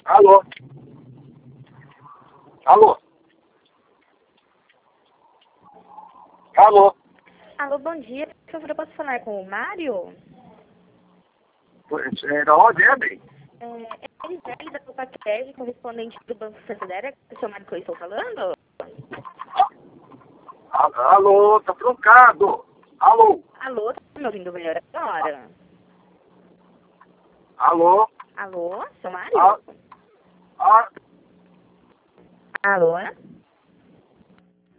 Alô? Alô? Alô? Alô, bom dia. Por favor, eu posso falar com o Mário? É da onde é, bem? É Elisele da Copacred, correspondente do Banco Santander. É o seu Mário que eu estou falando? Alô, tá trocado. Alô? Alô, tá me ouvindo melhor agora? Alô? Alô, seu Mário? Ah, Alô?